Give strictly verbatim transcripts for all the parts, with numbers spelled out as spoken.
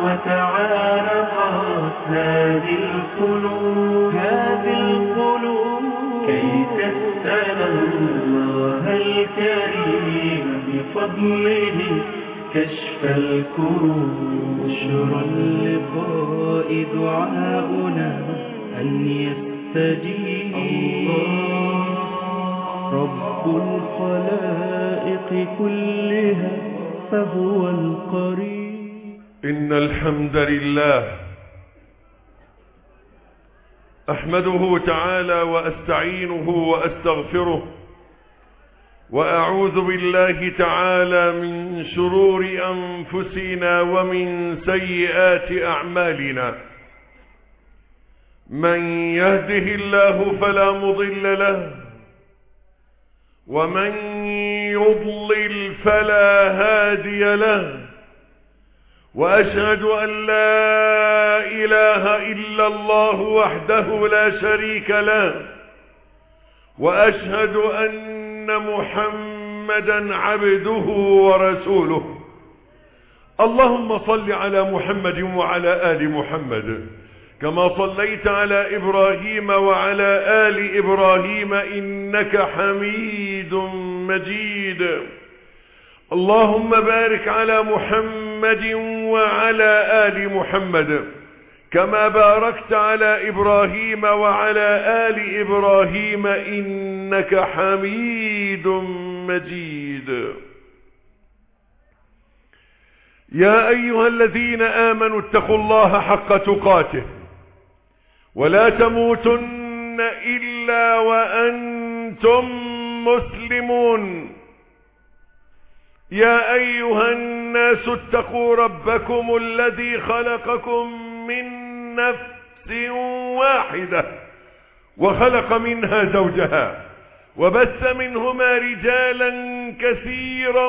وتعارفت هذه القلوب هذه القلوب كي تسأل الله الكريم بفضله كشف الكروب. بشرى اللقاء دعاؤنا أن يستجيب رب الخلائق كلها فهو القريب. إن الحمد لله أحمده تعالى وأستعينه وأستغفره وأعوذ بالله تعالى من شرور أنفسنا ومن سيئات أعمالنا. من يهده الله فلا مضل له ومن يضلل فلا هادي له، وأشهد أن لا إله إلا الله وحده لا شريك له، وأشهد أن محمدا عبده ورسوله. اللهم صل على محمد وعلى آل محمد كما صليت على إبراهيم وعلى آل إبراهيم إنك حميد مجيد. اللهم بارك على محمد وعلى آل محمد كما باركت على إبراهيم وعلى آل إبراهيم إنك حميد مجيد. يا أيها الذين آمنوا اتقوا الله حق تقاته ولا تموتن إلا وأنتم مسلمون. يا أيها الناس اتقوا ربكم الذي خلقكم من نفس واحدة وخلق منها زوجها وبث منهما رجالا كثيرا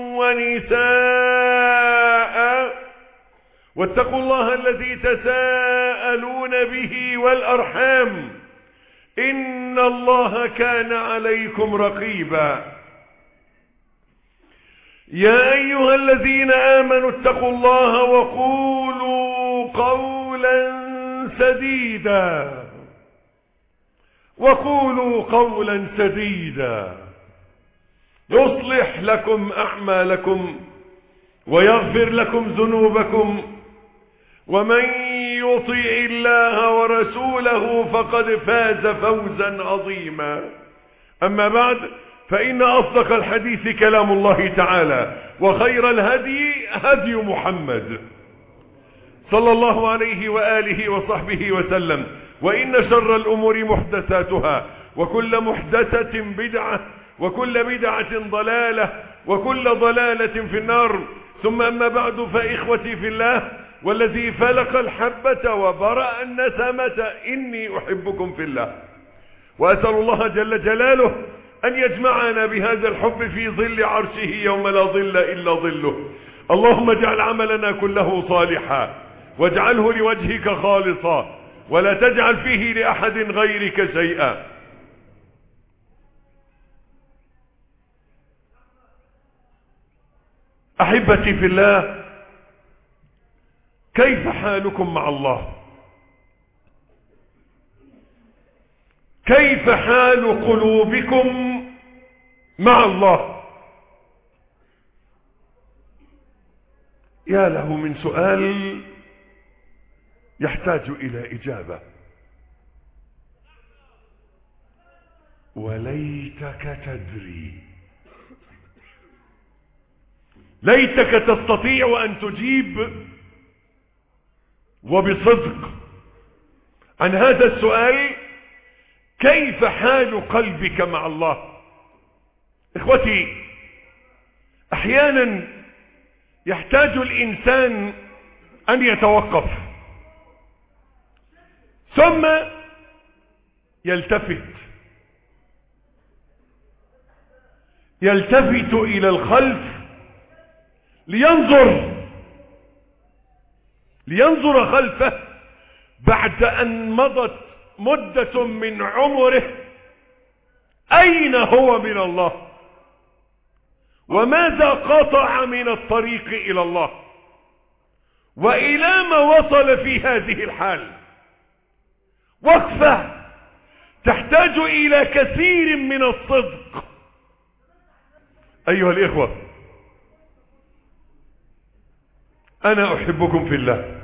ونساء، واتقوا الله الذي تساءلون به والأرحام إن الله كان عليكم رقيبا. يا أيها الذين آمنوا اتقوا الله وقولوا قولا سديدا وقولوا قولا سديدا يصلح لكم أعمالكم ويغفر لكم ذنوبكم، ومن يطع الله ورسوله فقد فاز فوزا عظيما. أما بعد، فإن أصدق الحديث كلام الله تعالى، وخير الهدي هدي محمد صلى الله عليه وآله وصحبه وسلم، وإن شر الأمور محدثاتها، وكل محدثة بدعة، وكل بدعة ضلالة، وكل ضلالة في النار. ثم أما بعد، فإخوتي في الله والذي فلق الحبة وبرأ النسمة إني أحبكم في الله، وأسأل الله جل جلاله أن يجمعنا بهذا الحب في ظل عرشه يوم لا ظل إلا ظله. اللهم اجعل عملنا كله صالحا واجعله لوجهك خالصا ولا تجعل فيه لأحد غيرك شيئا. أحبتي في الله، كيف حالكم مع الله؟ كيف حال قلوبكم مع الله؟ يا له من سؤال يحتاج إلى إجابة. وليتك تدري، ليتك تستطيع أن تجيب وبصدق عن هذا السؤال: كيف حال قلبك مع الله؟ إخوتي، أحيانا يحتاج الإنسان أن يتوقف ثم يلتفت يلتفت إلى الخلف لينظر لينظر خلفه بعد أن مضت مدة من عمره، أين هو من الله؟ وماذا قطع من الطريق إلى الله؟ وإلى ما وصل في هذه الحال. وقفة تحتاج إلى كثير من الصدق. أيها الإخوة، أنا أحبكم في الله.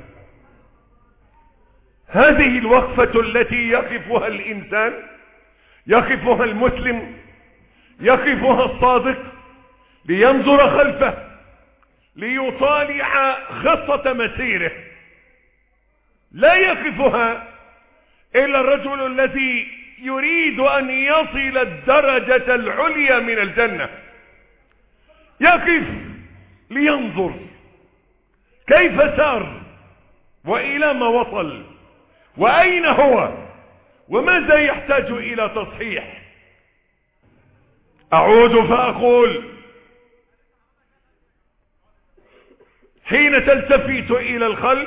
هذه الوقفة التي يقفها الإنسان، يقفها المسلم، يقفها الصادق لينظر خلفه، ليطالع خطة مسيره. لا يقفها إلا الرجل الذي يريد أن يصل الدرجة العليا من الجنة. يقف لينظر كيف سار، وإلى ما وصل، وأين هو، وماذا يحتاج إلى تصحيح. أعود فأقول: حين تلتفت إلى الخلف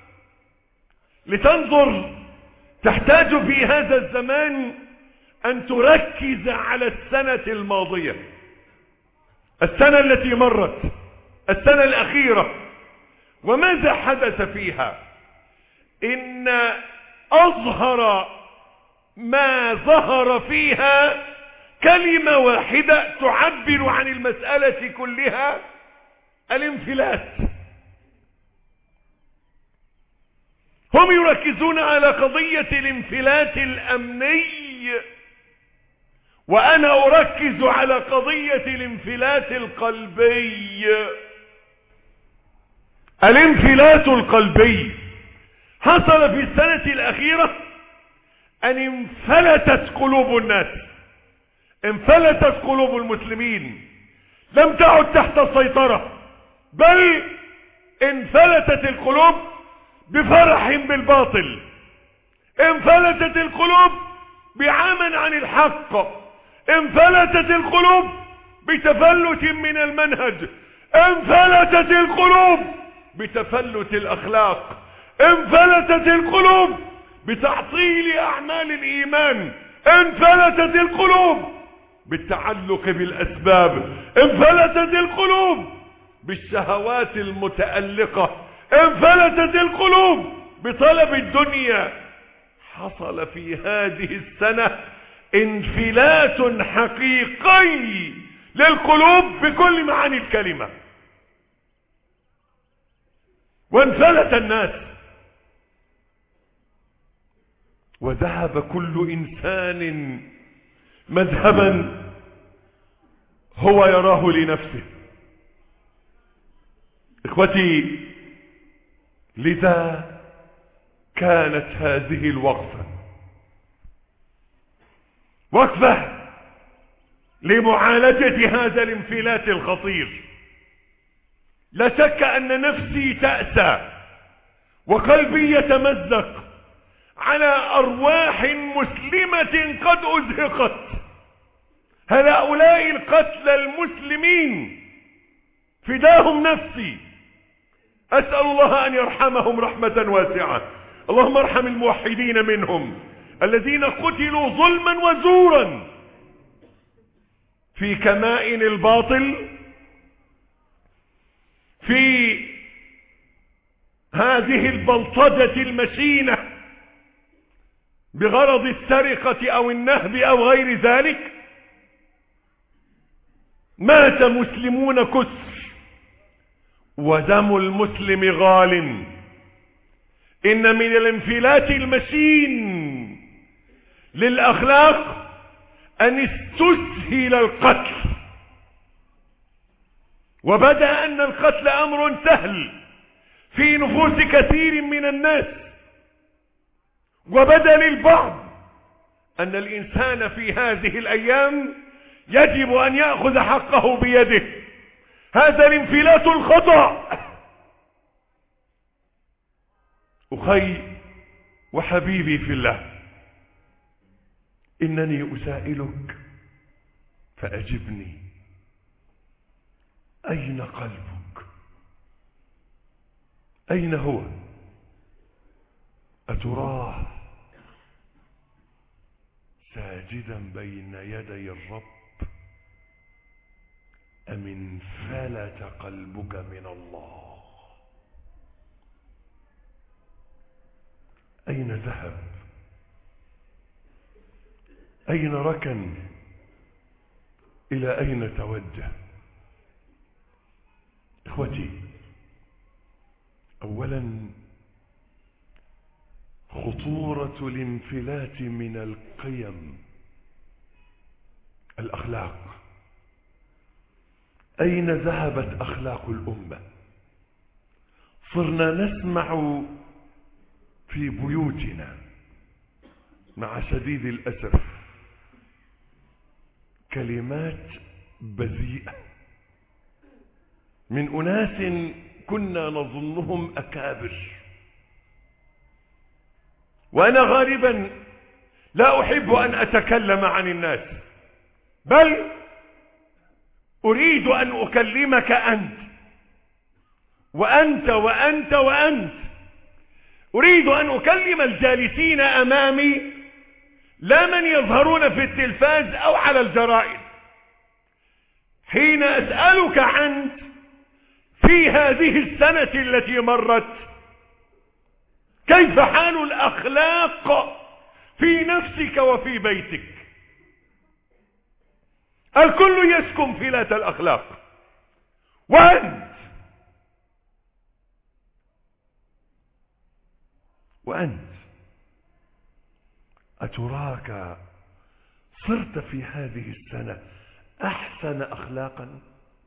لتنظر، تحتاج في هذا الزمان أن تركز على السنة الماضية، السنة التي مرت، السنة الأخيرة، وماذا حدث فيها. إن أظهر ما ظهر فيها كلمة واحدة تعبر عن المسألة كلها: الانفلات. هم يركزون على قضية الانفلات الأمني، وأنا أركز على قضية الانفلات القلبي. الانفلات القلبي حصل في السنة الأخيرة أن انفلتت قلوب الناس، انفلتت قلوب المسلمين، لم تعد تحت السيطرة، بل انفلتت القلوب بفرح بالباطل، انفلتت القلوب بعمى عن الحق، انفلتت القلوب بتفلت من المنهج، انفلتت القلوب بتفلت الأخلاق، انفلتت القلوب بتعطيل أعمال الإيمان، انفلتت القلوب بالتعلق بالأسباب، انفلتت القلوب بالشهوات المتألقة، انفلتت القلوب بطلب الدنيا. حصل في هذه السنة انفلات حقيقي للقلوب بكل معاني الكلمة، وانفلت الناس، وذهب كل إنسان مذهبا هو يراه لنفسه. إخوتي، لذا كانت هذه الوقفة وقفة لمعالجة هذا الانفلات الخطير. لا شك أن نفسي تأسى وقلبي يتمزق على أرواح مسلمة قد أزهقت. هؤلاء القتلى المسلمين فداهم نفسي، أسأل الله أن يرحمهم رحمة واسعة. اللهم ارحم الموحدين منهم الذين قتلوا ظلما وزورا في كمائن الباطل، في هذه البلطجة المشينة بغرض السرقة أو النهب أو غير ذلك. مات مسلمون كثر، ودم المسلم غال. إن من الانفلات المشين للأخلاق أن استسهل القتل، وبدأ أن القتل أمر سهل في نفوس كثير من الناس، وبدأ للبعض أن الإنسان في هذه الأيام يجب أن يأخذ حقه بيده. هذا الانفلات الخطأ. أخي وحبيبي في الله، إنني أسائلك فأجبني: أين قلبك؟ أين هو؟ أتراه ساجدا بين يدي الرب، أم انفلت قلبك من الله؟ أين ذهب؟ أين ركن؟ إلى أين توجه؟ إخوتي، أولا خطورة الانفلات من القيم، الأخلاق. أين ذهبت أخلاق الأمة؟ صرنا نسمع في بيوتنا مع شديد الأسف كلمات بذيئة من أناس كنا نظنهم أكابر. وأنا غالبا لا أحب أن أتكلم عن الناس، بل أريد أن أكلمك أنت وأنت وأنت وأنت. أريد أن أكلم الجالسين أمامي، لا من يظهرون في التلفاز أو على الجرائد. حين أسألك عنك في هذه السنة التي مرت، كيف حال الأخلاق في نفسك وفي بيتك؟ الكل يسكن فلات الأخلاق، وأنت وأنت أتراك صرت في هذه السنة أحسن أخلاقا؟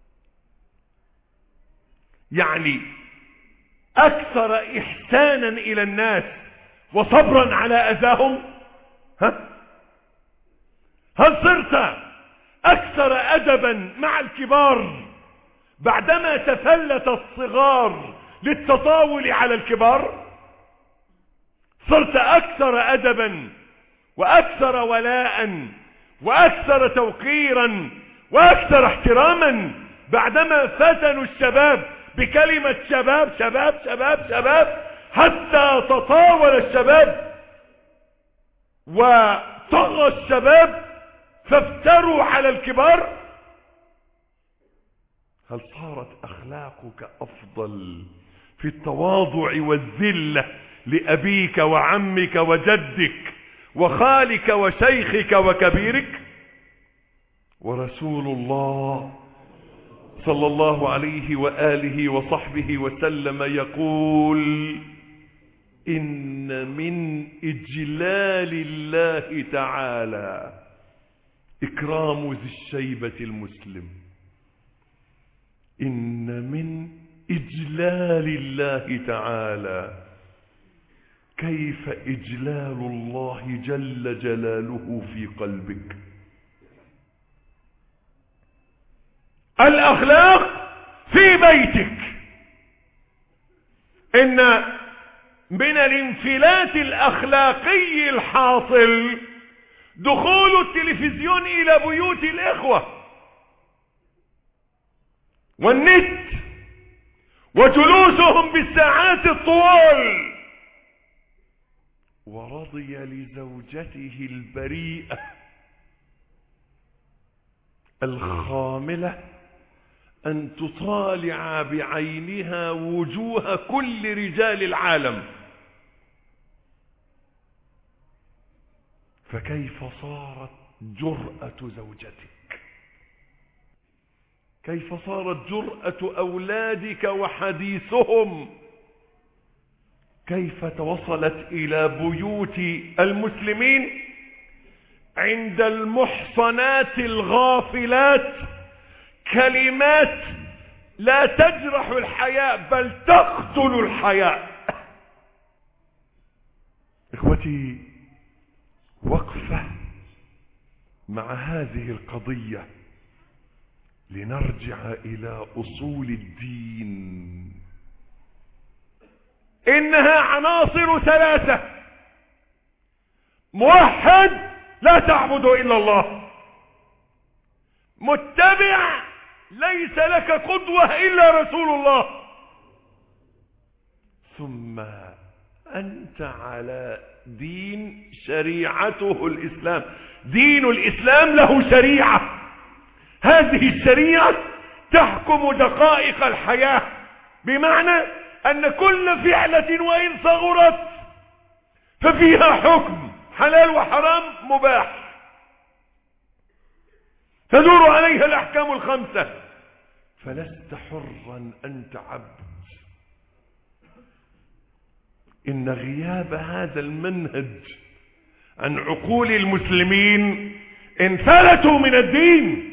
يعني أكثر إحسانا إلى الناس وصبرا على أذاهم؟ ها؟ هل صرت أكثر أدبا مع الكبار بعدما تفلت الصغار للتطاول على الكبار؟ صرت أكثر أدبا وأكثر ولاء وأكثر توقيرا وأكثر احتراما بعدما فتنوا الشباب بكلمة شباب شباب شباب شباب، حتى تطاول الشباب وطغى الشباب فافتروا على الكبار؟ هل صارت أخلاقك أفضل في التواضع والذلة لأبيك وعمك وجدك وخالك وشيخك وكبيرك؟ ورسول الله صلى الله عليه وآله وصحبه وسلم يقول: إن من إجلال الله تعالى إكرام ذي الشيبة المسلم. إن من إجلال الله تعالى، كيف إجلال الله جل جلاله في قلبك؟ الأخلاق في بيتك. إن من الانفلات الأخلاقي الحاصل دخول التلفزيون إلى بيوت الإخوة والنت وجلوسهم بالساعات الطوال، ورضي لزوجته البريئة الخاملة أن تطالع بعينها وجوه كل رجال العالم. فكيف صارت جرأة زوجتك؟ كيف صارت جرأة أولادك وحديثهم؟ كيف توصلت إلى بيوت المسلمين عند المحصنات الغافلات كلمات لا تجرح الحياء بل تقتل الحياء؟ إخوتي، وقفة مع هذه القضية لنرجع إلى أصول الدين. إنها عناصر ثلاثة: موحد لا تعبد إلا الله، متبع ليس لك قدوة إلا رسول الله، ثم أنت على دين شريعته الإسلام. دين الإسلام له شريعة، هذه الشريعة تحكم دقائق الحياة، بمعنى أن كل فعلة وإن صغرت ففيها حكم حلال وحرام مباح، تدور عليها الأحكام الخمسة، فلست حرا، أنت عبد. إن غياب هذا المنهج عن عقول المسلمين انفلتوا من الدين،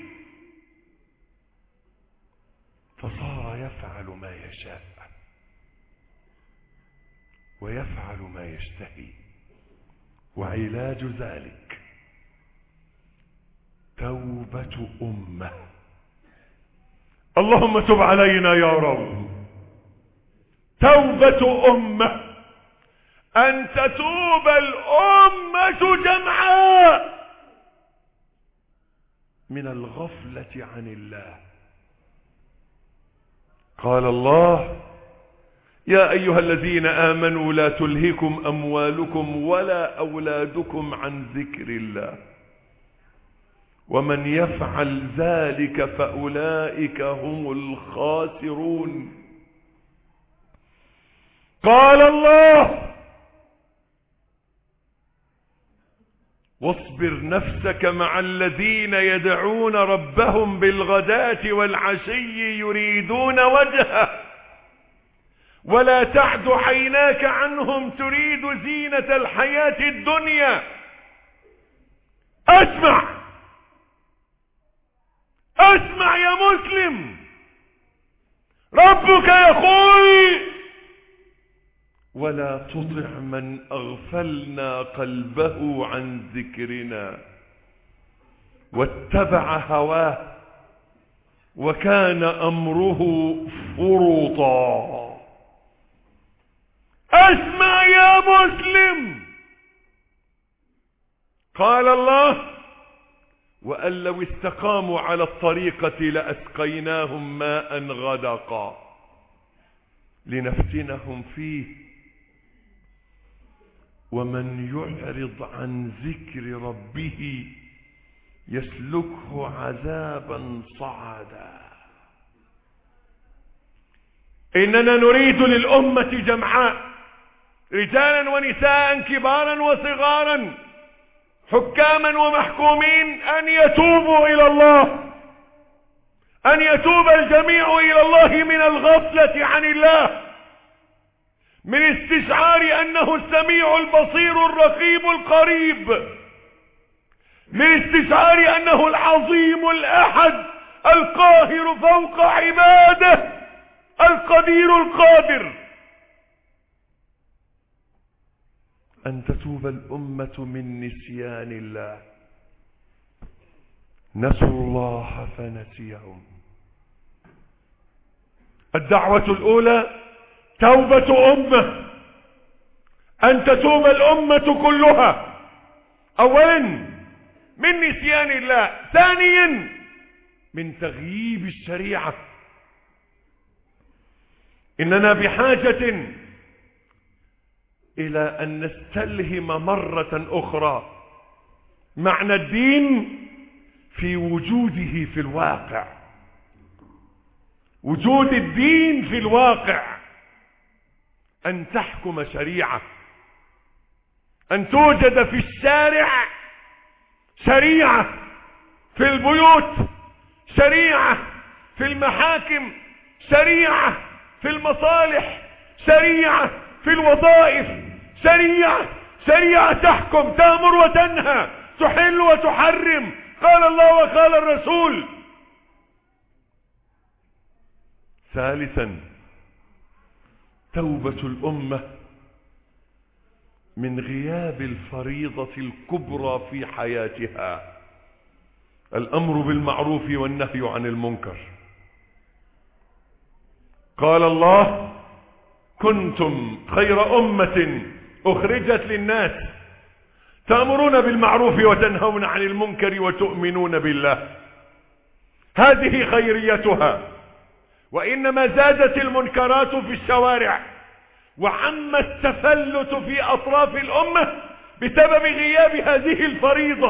فصار يفعل ما يشاء ويفعل ما يشتهي. وعلاج ذلك توبة أمة. اللهم تب علينا يا رب. توبة أمة، أن تتوب الأمة جمعاء من الغفلة عن الله. قال الله: يا أيها الذين آمنوا لا تلهكم أموالكم ولا أولادكم عن ذكر الله ومن يفعل ذلك فأولئك هم الخاسرون. قال الله: واصبر نفسك مع الذين يدعون ربهم بالغداة والعشي يريدون وجهه ولا تعد عيناك عنهم تريد زينة الحياة الدنيا. اسمع اسمع يا مسلم، ربك يقول: ولا تطع من أغفلنا قلبه عن ذكرنا واتبع هواه وكان أمره فرطا. اسمع يا مسلم، قال الله: وأن لو استقاموا على الطريقة لأسقيناهم ماء غدقا لنفتنهم فيه ومن يعرض عن ذكر ربه يسلكه عذابا صعدا. إننا نريد للأمة جمعاء، رجالا ونساء، كبارا وصغارا، حكاما ومحكومين، أن يتوبوا إلى الله، أن يتوب الجميع إلى الله من الغفلة عن الله، من استشعار أنه السميع البصير الرقيب القريب، من استشعار أنه العظيم الأحد القاهر فوق عباده القدير القادر. أن تتوب الأمة من نسيان الله. نسوا الله فنسيهم. الدعوة الأولى توبة أمة، أن تتوب الأمة كلها. أولا من نسيان الله، ثانيا من تغييب الشريعة. إننا بحاجة إلى أن نستلهم مرة أخرى معنى الدين في وجوده في الواقع، وجود الدين في الواقع، أن تحكم شريعة، أن توجد في الشارع شريعة، في البيوت شريعة، في المحاكم شريعة، في المصالح شريعة، في الوظائف شريعة، شريعة تحكم، تأمر وتنهى، تحل وتحرم، قال الله وقال الرسول. ثالثا توبة الأمة من غياب الفريضة الكبرى في حياتها، الأمر بالمعروف والنهي عن المنكر. قال الله: كنتم خير أمة أخرجت للناس تأمرون بالمعروف وتنهون عن المنكر وتؤمنون بالله. هذه خيريتها. وإنما زادت المنكرات في الشوارع وعم التفلت في أطراف الأمة بسبب غياب هذه الفريضة،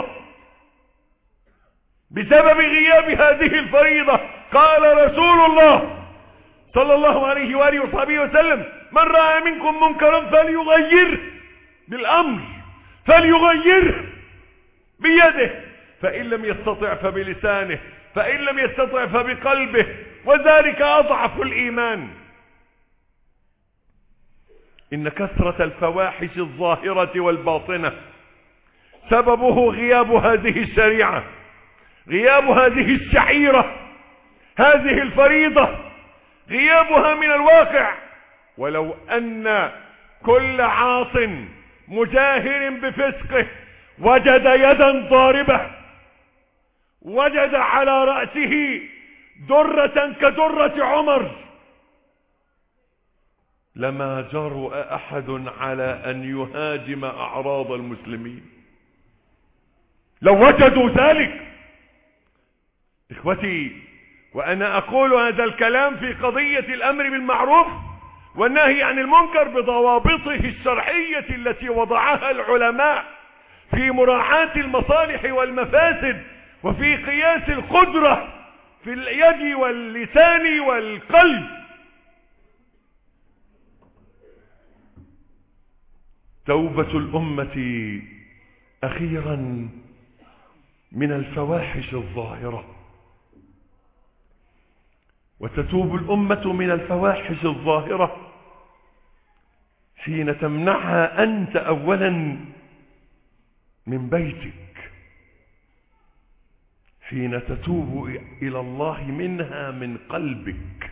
بسبب غياب هذه الفريضة. قال رسول الله صلى الله عليه وآله وصحبه وسلم: من رأى منكم منكرا فليغير بالأمر فليغيره بيده، فإن لم يستطع فبلسانه، فإن لم يستطع فبقلبه، وذلك أضعف الإيمان. إن كثرة الفواحش الظاهرة والباطنة سببه غياب هذه الشريعة، غياب هذه الشعيرة، هذه الفريضة، غيابها من الواقع. ولو أن كل عاص مجاهر بفسقه وجد يدا ضاربة، وجد على رأسه درة كدرة عمر، لما جرؤ أحد على أن يهاجم أعراض المسلمين لو وجدوا ذلك. إخوتي، وأنا أقول هذا الكلام في قضية الأمر بالمعروف والنهي عن المنكر بضوابطه الشرعية التي وضعها العلماء في مراعاة المصالح والمفاسد، وفي قياس القدرة في اليد واللسان والقلب. توبة الأمة أخيرا من الفواحش الظاهرة، وتتوب الأمة من الفواحش الظاهرة حين تمنعها أنت أولا من بيتك، حين تتوب إلى الله منها من قلبك.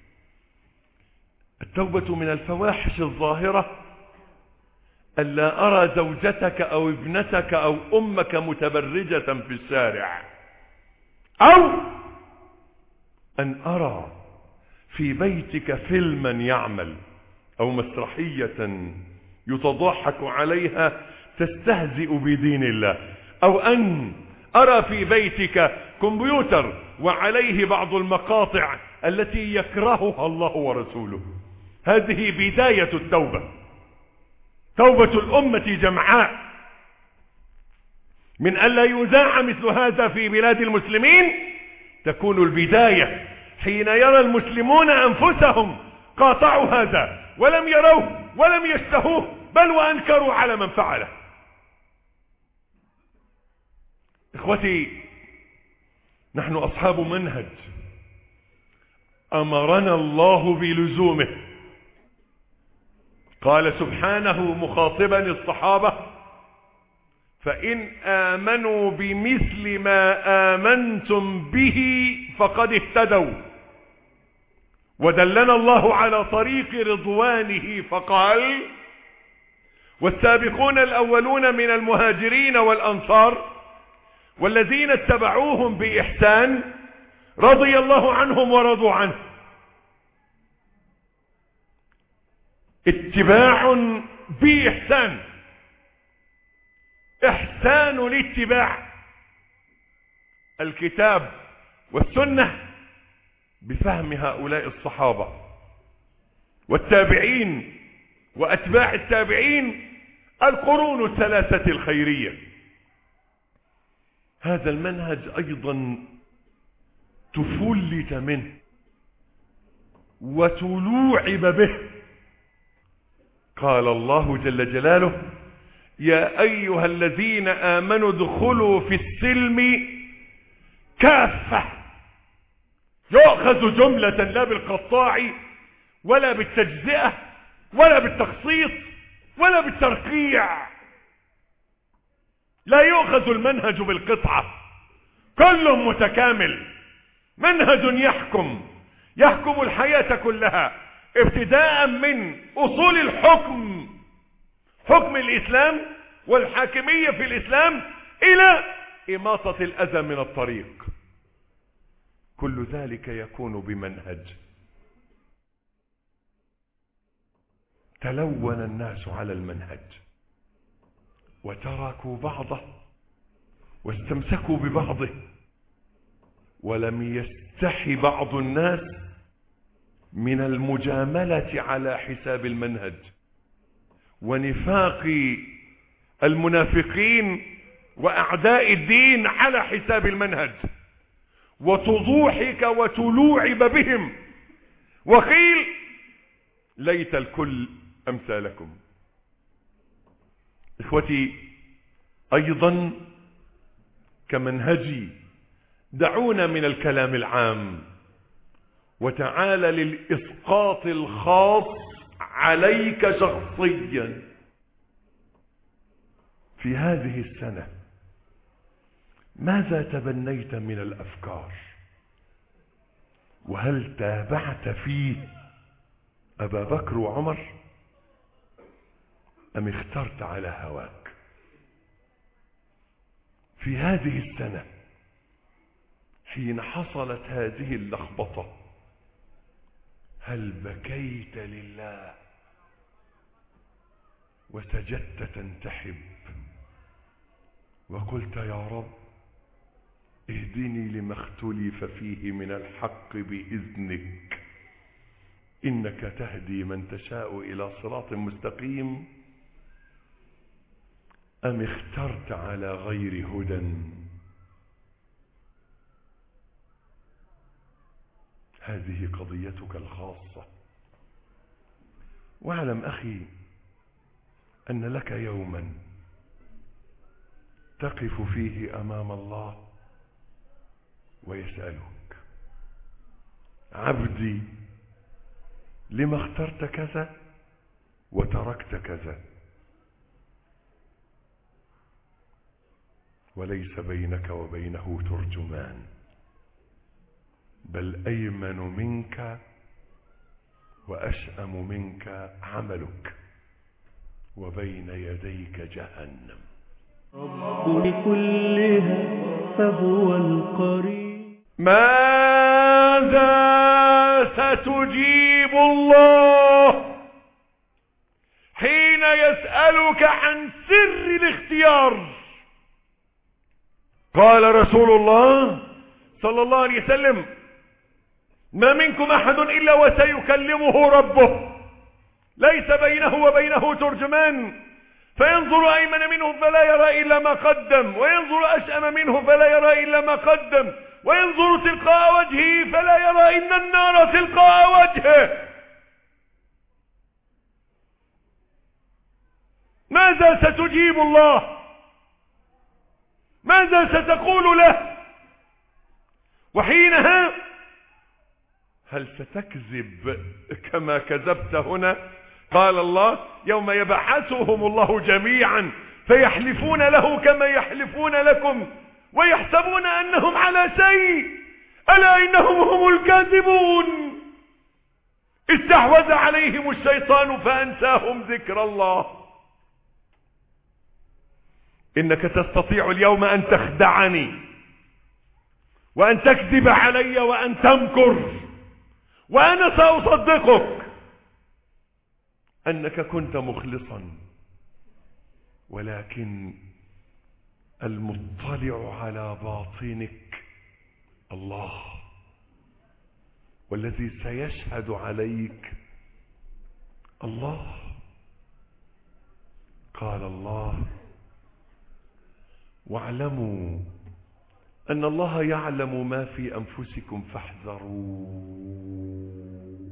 التوبة من الفواحش الظاهرة ألا أرى زوجتك أو ابنتك أو أمك متبرجة في الشارع، أو أن أرى في بيتك فيلما يعمل أو مسرحية يتضحك عليها تستهزئ بدين الله، أو أن أرى في بيتك كمبيوتر وعليه بعض المقاطع التي يكرهها الله ورسوله. هذه بداية التوبة. توبة الأمة جمعاء من ألا يذاع مثل هذا في بلاد المسلمين تكون البداية حين يرى المسلمون أنفسهم قاطعوا هذا ولم يروه ولم يشتهوه، بل وأنكروا على من فعله. إخوتي، نحن أصحاب منهج أمرنا الله بلزومه. قال سبحانه مخاطبا الصحابة: فإن آمنوا بمثل ما آمنتم به فقد اهتدوا. ودلنا الله على طريق رضوانه فقال: والسابقون الأولون من المهاجرين والأنصار والذين اتبعوهم بإحسان رضي الله عنهم ورضوا عنه. اتباع بإحسان، إحسان الاتباع، الكتاب والسنة بفهم هؤلاء الصحابة والتابعين وأتباع التابعين، القرون الثلاثة الخيرية. هذا المنهج أيضا تفلت منه وتلوعب به. قال الله جل جلاله: يا أيها الذين آمنوا ادخلوا في السلم كافة. يؤخذ جملة لا بالقطاع ولا بالتجزئة ولا بالتخصيص ولا بالترقيع. لا يؤخذ المنهج بالقطعة، كل متكامل، منهج يحكم يحكم الحياة كلها، ابتداء من أصول الحكم، حكم الإسلام والحاكمية في الإسلام، إلى إماطة الأذى من الطريق. كل ذلك يكون بمنهج. تلون الناس على المنهج وتركوا بعضه واستمسكوا ببعضه، ولم يستحي بعض الناس من المجاملة على حساب المنهج، ونفاق المنافقين وأعداء الدين على حساب المنهج، وتضوحك وتلوعب بهم. وقيل: ليت الكل أمثالكم. إخوتي، أيضا كمنهجي دعونا من الكلام العام وتعالى للإسقاط الخاص عليك شخصيا. في هذه السنة ماذا تبنيت من الأفكار؟ وهل تابعت فيه أبا بكر وعمر أم اخترت على هواك؟ في هذه السنة حين حصلت هذه اللخبطة هل بكيت لله وسجدت تنتحب وقلت يا رب اهدني لما اختلف فيه من الحق بإذنك إنك تهدي من تشاء إلى صراط مستقيم؟ أم اخترت على غير هدى؟ هذه قضيتك الخاصة. واعلم أخي أن لك يوما تقف فيه أمام الله ويسألك عبدي لما اخترت كذا وتركت كذا؟ وليس بينك وبينه ترجمان، بل أيمن منك وأشأم منك عملك وبين يديك جهنم. رب لكلها فهو القريب. ماذا ستجيب الله حين يسألك عن سر الاختيار؟ قال رسول الله صلى الله عليه وسلم ما منكم أحد إلا وسيكلمه ربه ليس بينه وبينه ترجمان، فينظر أيمن منه فلا يرى إلا ما قدم، وينظر أشأم منه فلا يرى إلا ما قدم، وينظر تلقاء وجهه فلا يرى إلا النار تلقاء وجهه. ماذا ستجيب الله؟ ماذا ستقول له؟ وحينها هل ستكذب كما كذبت هنا؟ قال الله يوم يبعثهم الله جميعا فيحلفون له كما يحلفون لكم ويحسبون أنهم على شيء ألا إنهم هم الكاذبون. استحوذ عليهم الشيطان فأنساهم ذكر الله. إنك تستطيع اليوم أن تخدعني وأن تكذب علي وأن تمكر، وأنا سأصدقك أنك كنت مخلصا، ولكن المطلع على باطنك الله، والذي سيشهد عليك الله. قال الله واعلموا أن الله يعلم ما في أنفسكم فاحذروا.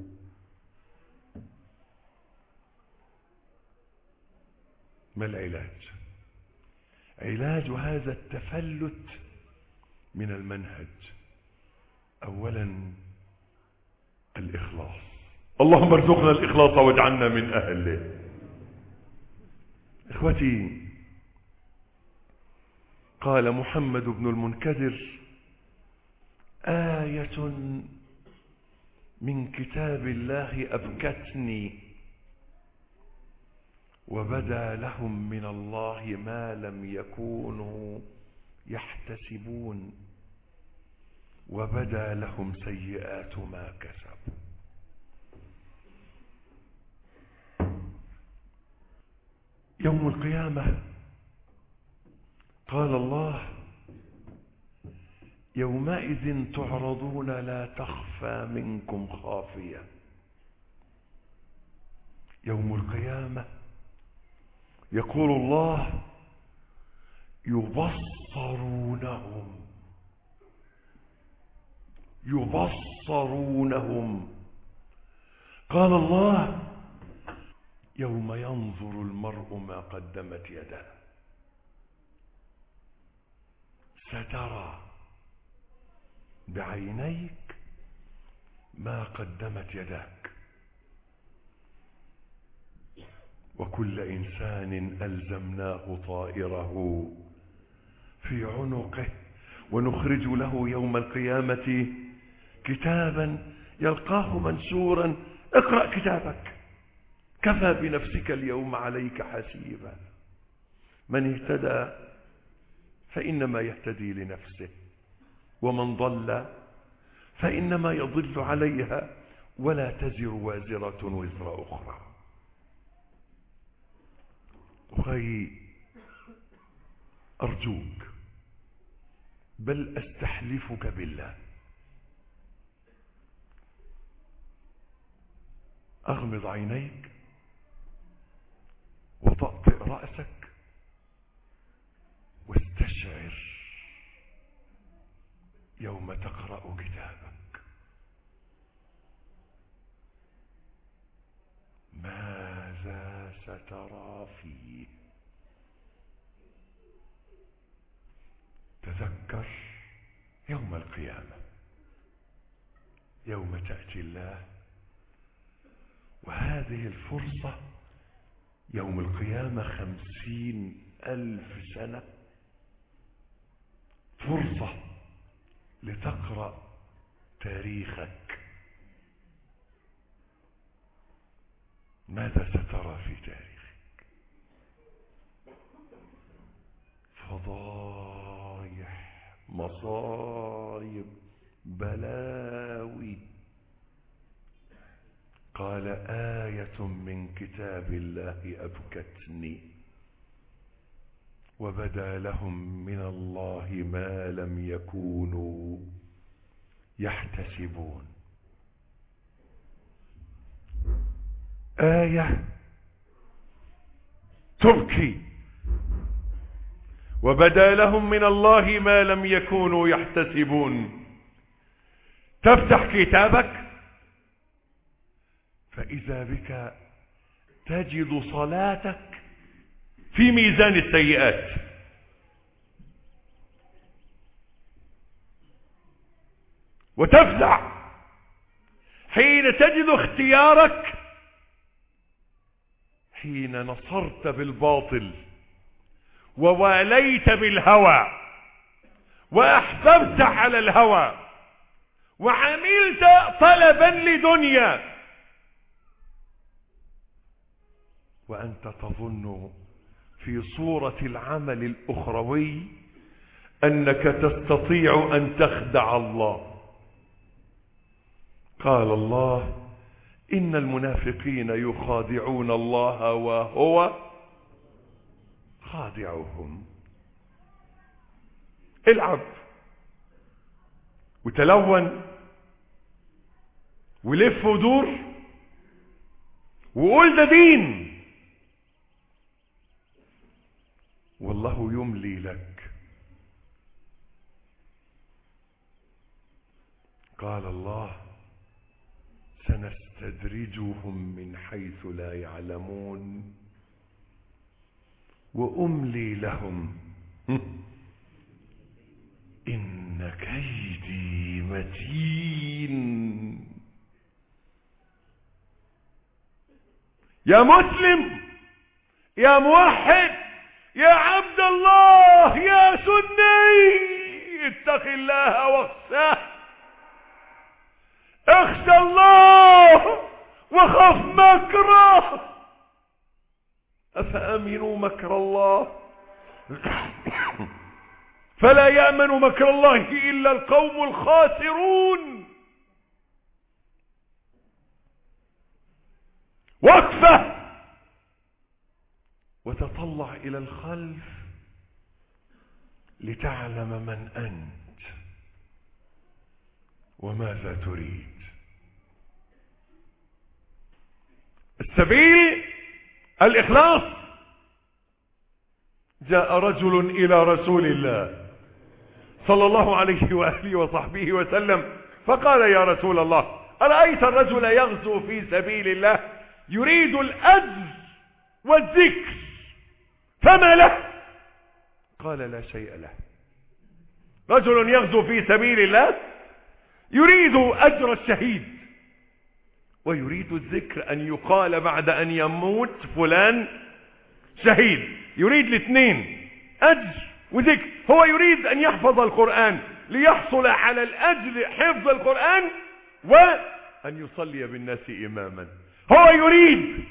ما العلاج؟ علاج هذا التفلت من المنهج أولا الإخلاص. اللهم ارزقنا الإخلاص واجعلنا من أهله. إخوتي، قال محمد بن المنكدر آية من كتاب الله أبكتني وبدا لهم من الله ما لم يكونوا يحتسبون وبدا لهم سيئات ما كسبوا. يوم القيامة قال الله يومئذ تعرضون لا تخفى منكم خافية. يوم القيامة يقول الله يبصرونهم يبصرونهم. قال الله يوم ينظر المرء ما قدمت يداه. سترى بعينيك ما قدمت يداك. وكل إنسان ألزمناه طائره في عنقه ونخرج له يوم القيامة كتابا يلقاه منشورا اقرأ كتابك كفى بنفسك اليوم عليك حسيبا. من اهتدى فإنما يهتدي لنفسه ومن ضل فإنما يضل عليها ولا تزر وازرة وزر أخرى. أخي أرجوك بل أستحلفك بالله أغمض عينيك وطأطئ رأسك واستشعر يوم تقرأ كتابك ماذا سترى فيه. تذكر يوم القيامة يوم تأتي الله، وهذه الفرصة يوم القيامة خمسين ألف سنة فرصة لتقرأ تاريخك. ماذا سترى في تاريخك؟ فضايح، مصايب، بلاوي. قال آية من كتاب الله أبكتني وبدا لهم من الله ما لم يكونوا يحتسبون. آية تبكي وبدا لهم من الله ما لم يكونوا يحتسبون. تفتح كتابك فإذا بك تجد صلاتك في ميزان السيئات. وتفزع حين تجد اختيارك حين نصرت بالباطل وواليت بالهوى وأحببت على الهوى وعملت طلبا لدنيا وأنت تظن في صورة العمل الأخروي أنك تستطيع أن تخدع الله. قال الله إن المنافقين يخادعون الله وهو خادعهم. العب وتلون ولف ودور وقول ده دين، والله يملي لك. قال الله سنستدرجهم من حيث لا يعلمون وأملي لهم إن كيدي متين. يا مسلم، يا موحد، يا عبد الله، يا سني، اتق الله واخشاه. اخشى الله وخف مكره. أفأمنوا مكر الله فلا يأمن مكر الله إلا القوم الخاسرون. وقفة وتطلع إلى الخلف لتعلم من أنت وماذا تريد. السبيل الإخلاص. جاء رجل إلى رسول الله صلى الله عليه وآله وصحبه وسلم فقال يا رسول الله أرأيت الرجل يغزو في سبيل الله يريد الأجر والذكر فما له؟ قال لا شيء له. رجل يغزو في سبيل الله يريد أجر الشهيد ويريد الذكر، أن يقال بعد أن يموت فلان شهيد. يريد الاثنين، أجر وذكر. هو يريد أن يحفظ القرآن ليحصل على الأجر حفظ القرآن وأن يصلي بالناس إماما. هو يريد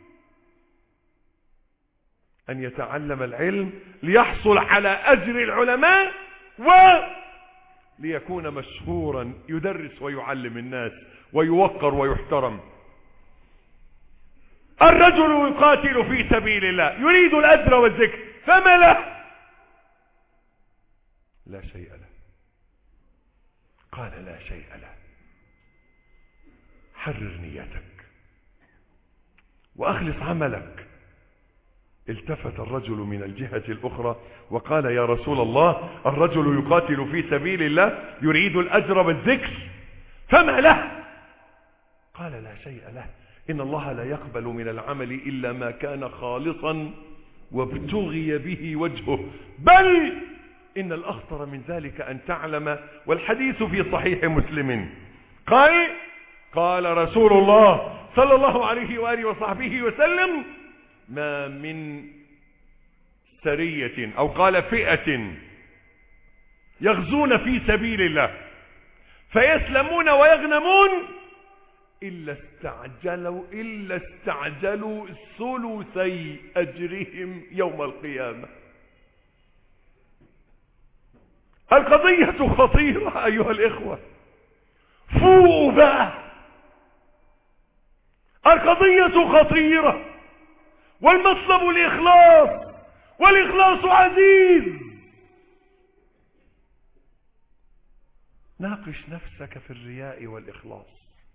أن يتعلم العلم ليحصل على أجر العلماء وليكون مشهورا يدرس ويعلم الناس ويوقر ويحترم. الرجل يقاتل في سبيل الله يريد الأجر والذكر فما له؟ لا شيء له. قال لا شيء له. حرر نيتك وأخلص عملك. التفت الرجل من الجهة الأخرى وقال يا رسول الله الرجل يقاتل في سبيل الله يريد الأجر والذكر فما له؟ قال لا شيء له. إن الله لا يقبل من العمل إلا ما كان خالصا وابتغي به وجهه، بل إن الأخطر من ذلك أن تعلم، والحديث في صحيح مسلم، قال قال رسول الله صلى الله عليه وآله وصحبه وسلم ما من سرية أو قال فئة يغزون في سبيل الله فيسلمون ويغنمون إلا استعجلوا إلا استعجلوا ثلثي أجرهم يوم القيامة. القضية خطيرة أيها الإخوة، فوقوا بقى. القضية خطيرة والمطلب الإخلاص، والإخلاص عزيز. ناقش نفسك في الرياء والإخلاص.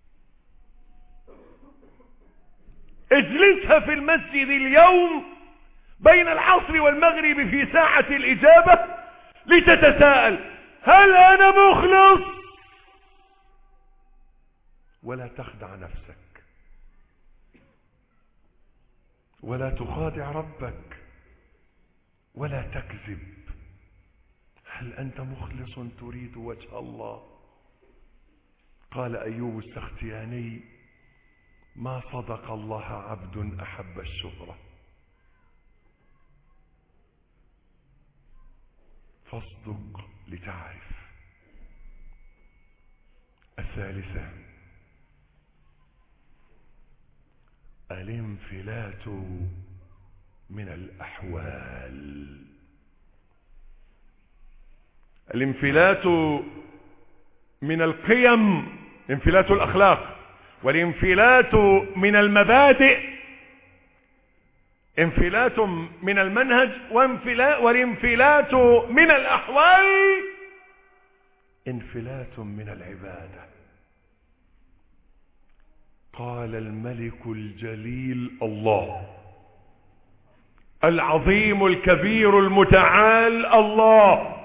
اجلسها في المسجد اليوم بين العصر والمغرب في ساعة الإجابة لتتساءل هل أنا مخلص؟ ولا تخدع نفسك ولا تخادع ربك ولا تكذب. هل أنت مخلص تريد وجه الله؟ قال أيوب السختياني ما صدق الله عبد أحب الشهرة فاصدق لتعرف. الثالثة الانفلات من الأحوال. الانفلات من القيم، انفلات الأخلاق، والانفلات من المبادئ، انفلات من المنهج، والانفلات من الأحوال انفلات من العبادة. قال الملك الجليل الله العظيم الكبير المتعال الله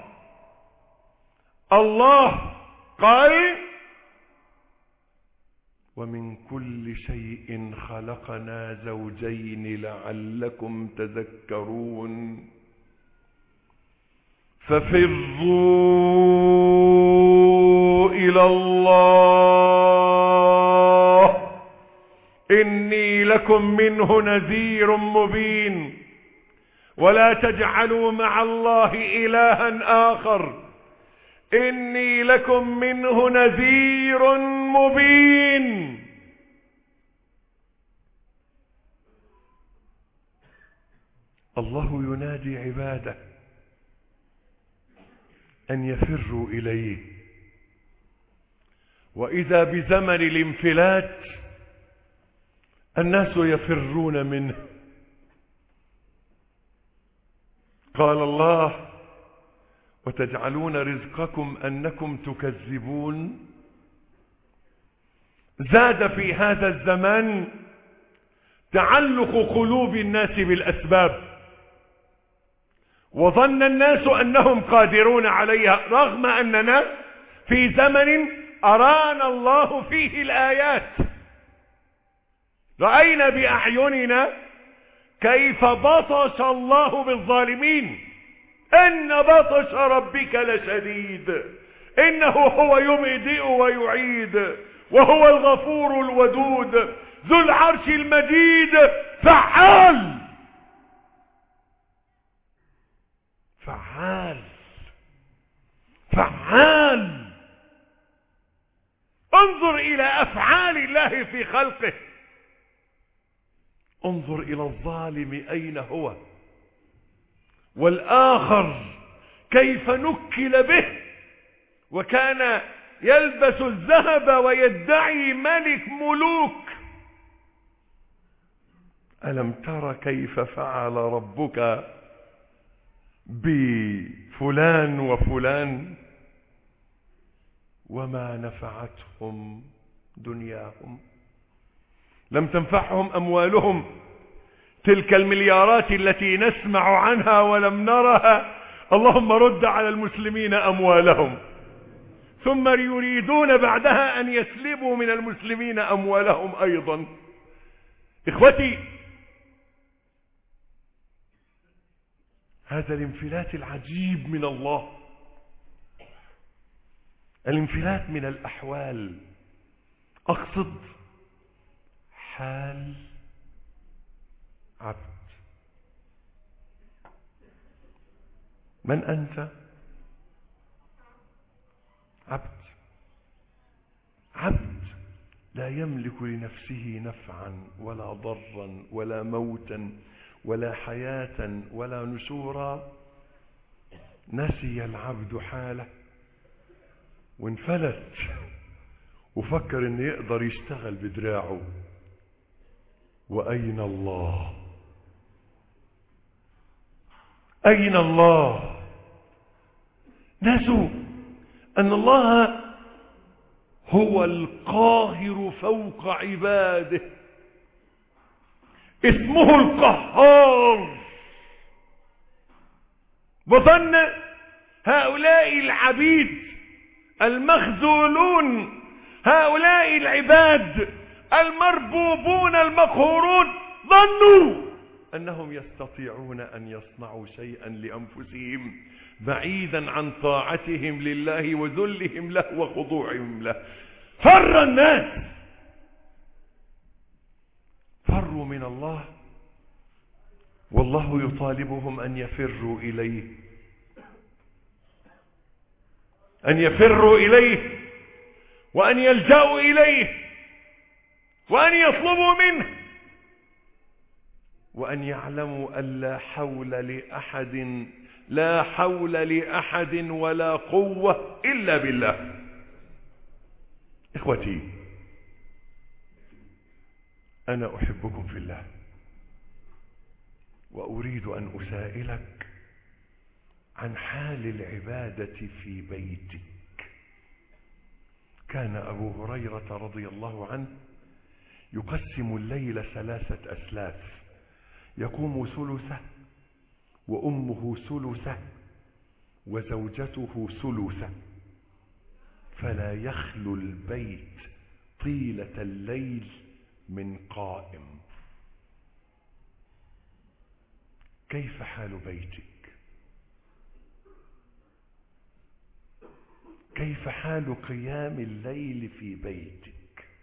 الله قال ومن كل شيء خلقنا زوجين لعلكم تذكرون ففروا إلى الله إني لكم منه نذير مبين ولا تجعلوا مع الله إلها آخر إني لكم منه نذير مبين. الله ينادي عباده أن يفروا إليه، وإذا بزمن الانفلات الناس يفرون منه. قال الله وتجعلون رزقكم أنكم تكذبون. زاد في هذا الزمان تعلق قلوب الناس بالأسباب، وظن الناس أنهم قادرون عليها، رغم أننا في زمن أرانا الله فيه الآيات. رأينا بأعيننا كيف بطش الله بالظالمين. إن بطش ربك لشديد إنه هو يبدئ ويعيد وهو الغفور الودود ذو العرش المجيد فعال فعال فعال. انظر إلى أفعال الله في خلقه. انظر إلى الظالم أين هو، والآخر كيف نكل به وكان يلبس الذهب ويدعي ملك ملوك. ألم تر كيف فعل ربك بفلان وفلان وما نفعتهم دنياهم، لم تنفعهم أموالهم، تلك المليارات التي نسمع عنها ولم نرها. اللهم رد على المسلمين أموالهم، ثم يريدون بعدها أن يسلبوا من المسلمين أموالهم أيضا. إخوتي، هذا الانفلات العجيب من الله، الانفلات من الأحوال. أقصد حال عبد. من أنت؟ عبد. عبد لا يملك لنفسه نفعا ولا ضرا ولا موتا ولا حياة ولا نشورا. نسي العبد حاله وانفلت وفكر ان يقدر يشتغل بدراعه. وأين الله؟ أين الله؟ نسوا أن الله هو القاهر فوق عباده، اسمه القهار. وظن هؤلاء العبيد المخذولون، هؤلاء العباد المربوبون المقهورون، ظنوا أنهم يستطيعون أن يصنعوا شيئا لأنفسهم بعيدا عن طاعتهم لله وذلهم له وخضوعهم له. فر الناس، فروا من الله، والله يطالبهم أن يفروا إليه، أن يفروا إليه وأن يلجأوا إليه وأن يطلبوا منه وأن يعلموا أن لا حول لأحد لا حول لأحد ولا قوة إلا بالله. إخوتي، أنا أحبكم في الله وأريد أن أسائلك عن حال العبادة في بيتك. كان أبو هريرة رضي الله عنه يقسم الليل ثلاثة أسلاف، يقوم ثلثه وأمه ثلثه وزوجته ثلثه، فلا يخلو البيت طيلة الليل من قائم. كيف حال بيتك؟ كيف حال قيام الليل في بيتك؟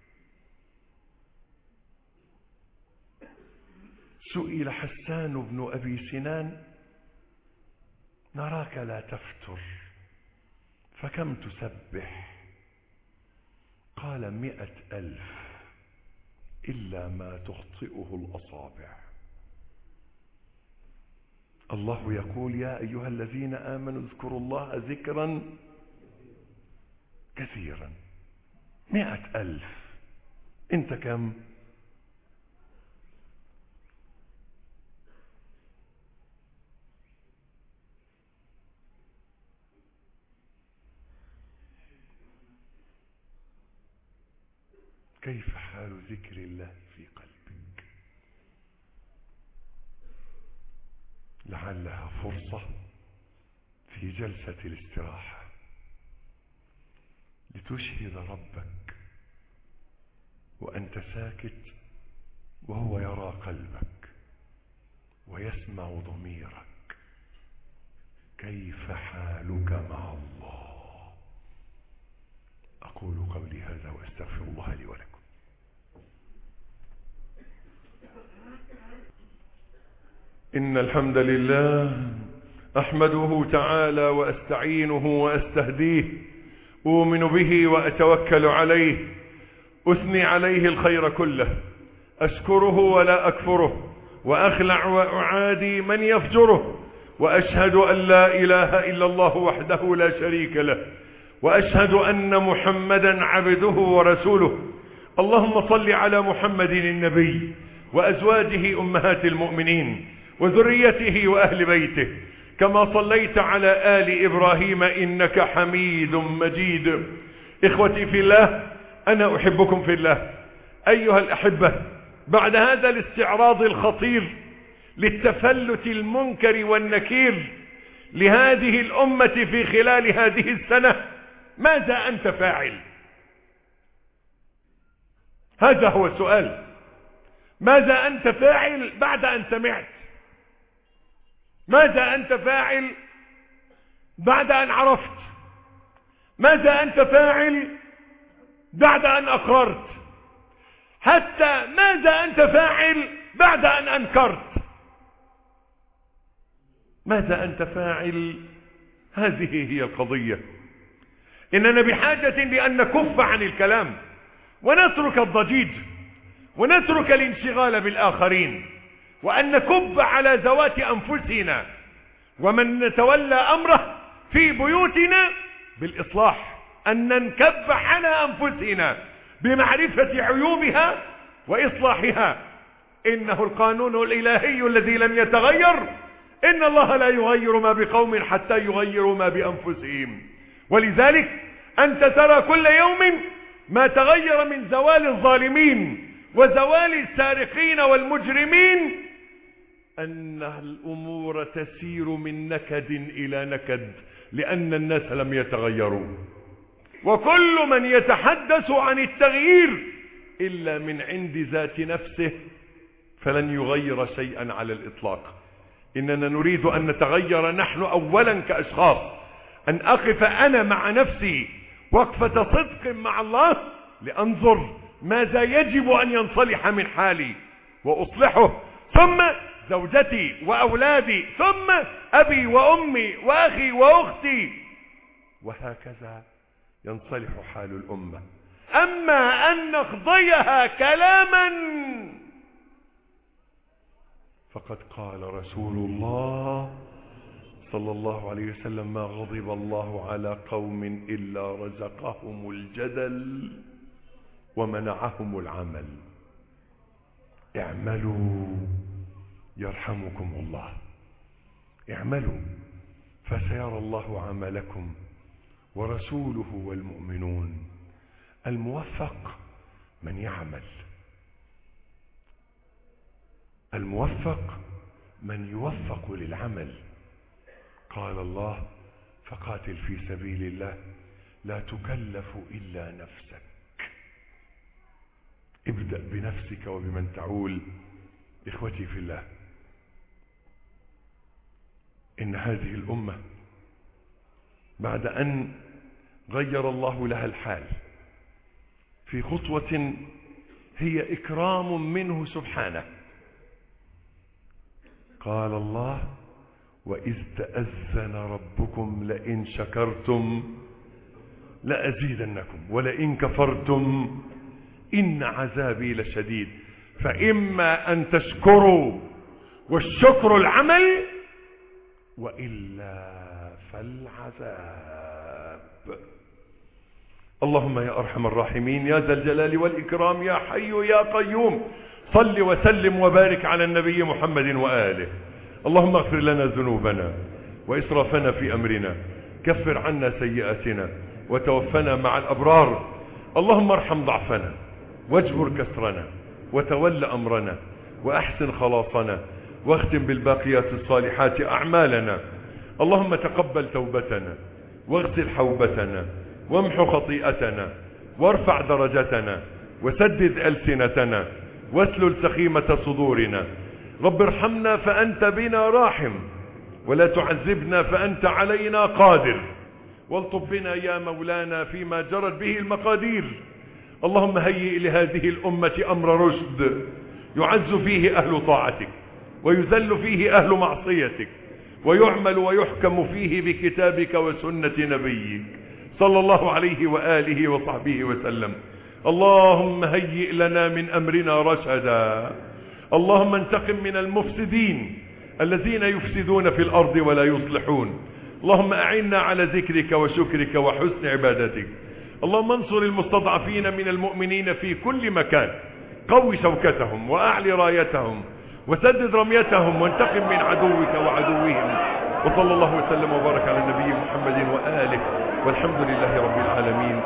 سئل حسان بن أبي سنان: نراك لا تفتر فكم تسبح؟ قال: مئة ألف إلا ما تخطئه الأصابع. الله يقول: يا أيها الذين آمنوا اذكروا الله ذكرا كثيرا. مئة ألف، انت كم؟ كيف حال ذكر الله في قلبك؟ لعلها فرصة في جلسة الاستراحة لتشهد ربك وأنت ساكت وهو يرى قلبك. ويسمع ضميرك. كيف حالك مع الله؟ أقول قولي هذا وأستغفر الله لي ولكم. إن الحمد لله أحمده تعالى وأستعينه وأستهديه، أؤمن به وأتوكل عليه، أثني عليه الخير كله، أشكره ولا أكفره، وأخلع وأعادي من يفجره، وأشهد أن لا إله إلا الله وحده لا شريك له، وأشهد أن محمدا عبده ورسوله. اللهم صل على محمد النبي وأزواجه أمهات المؤمنين وذريته وأهل بيته، كما صليت على آل إبراهيم إنك حميد مجيد. إخوتي في الله، أنا أحبكم في الله. أيها الأحبة، بعد هذا الاستعراض الخطير للتفلت المنكر والنكير لهذه الأمة في خلال هذه السنة، ماذا أنت فاعل؟ هذا هو السؤال. ماذا أنت فاعل بعد أن سمعت؟ ماذا أنت فاعل بعد أن عرفت؟ ماذا أنت فاعل بعد أن أقررت؟ حتى ماذا أنت فاعل بعد أن أنكرت؟ ماذا أنت فاعل؟ هذه هي القضية. إننا بحاجة لأن نكف عن الكلام ونترك الضجيج ونترك الانشغال بالآخرين، وأن نكب على ذوات أنفسنا، ومن نتولى أمره في بيوتنا بالإصلاح أن ننكب على أنفسنا بمعرفة عيوبها وإصلاحها. إنه القانون الإلهي الذي لم يتغير. إن الله لا يغير ما بقوم حتى يغيروا ما بأنفسهم. ولذلك أنت ترى كل يوم ما تغير من زوال الظالمين وزوال السارقين والمجرمين، أن الأمور تسير من نكد إلى نكد، لأن الناس لم يتغيروا. وكل من يتحدث عن التغيير إلا من عند ذات نفسه فلن يغير شيئا على الإطلاق. إننا نريد أن نتغير نحن أولا كأشخاص، أن أقف أنا مع نفسي وقفة صدق مع الله لأنظر ماذا يجب أن ينصلح من حالي وأصلحه، ثم زوجتي وأولادي، ثم أبي وأمي وأخي وأختي، وهكذا ينصلح حال الأمة. أما أن نقضيها كلاما فقد قال رسول الله صلى الله عليه وسلم: ما غضب الله على قوم إلا رزقهم الجدل ومنعهم العمل. اعملوا يرحمكم الله، اعملوا فسيرى الله عملكم ورسوله والمؤمنون. الموفق من يعمل، الموفق من يوفق للعمل. قال الله: فقاتل في سبيل الله لا تكلف إلا نفسك. ابدأ بنفسك وبمن تعول. إخوتي في الله، إن هذه الأمة بعد أن غير الله لها الحال في خطوة هي إكرام منه سبحانه، قال الله: وإذ تأذن ربكم لئن شكرتم لأزيدنكم ولئن كفرتم إن عذابي لشديد. فإما أن تشكروا والشكر العمل، وإلا فالعذاب. اللهم يا أرحم الراحمين يا ذا الجلال والإكرام يا حي يا قيوم، صل وسلم وبارك على النبي محمد وآله. اللهم اغفر لنا ذنوبنا وإسرافنا في أمرنا، كفر عنا سيئاتنا وتوفنا مع الأبرار. اللهم ارحم ضعفنا واجبر كسرنا وتول أمرنا وأحسن خلاصنا واختم بالباقيات الصالحات أعمالنا. اللهم تقبل توبتنا واغسل حوبتنا وامحو خطيئتنا وارفع درجتنا وسدد ألسنتنا واسلل سخيمة صدورنا. رب ارحمنا فأنت بنا راحم، ولا تعذبنا فأنت علينا قادر، والطف بنا يا مولانا فيما جرت به المقادير. اللهم هيئ لهذه الأمة أمر رشد يعز فيه أهل طاعتك، ويذل فيه أهل معصيتك، ويعمل ويحكم فيه بكتابك وسنة نبيك صلى الله عليه وآله وصحبه وسلم. اللهم هيئ لنا من أمرنا رشدا. اللهم انتقم من المفسدين الذين يفسدون في الأرض ولا يصلحون. اللهم أعنا على ذكرك وشكرك وحسن عبادتك. اللهم انصر المستضعفين من المؤمنين في كل مكان، قوي شوكتهم وأعلي رايتهم وسدد رميتهم، وانتقم من عدوك وعدوهم. وصلى الله وسلم وبارك على النبي محمد وآله، والحمد لله رب العالمين.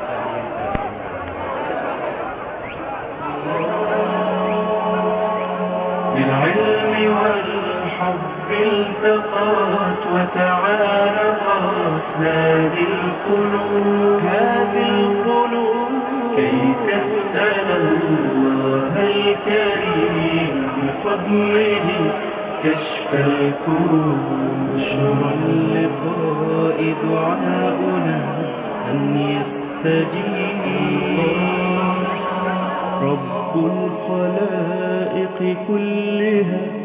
بالعلم والحب التقات وتعارفت هذه القلوب هذه القلوب كي تسأل الله الكريم بفضله كشف الكروب. بشرى اللقاء دعاؤنا أن يستجيب رب الخلائق كلها